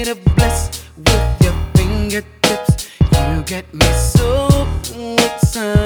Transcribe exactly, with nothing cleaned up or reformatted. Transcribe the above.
to bless with your fingertips. You get me so excited.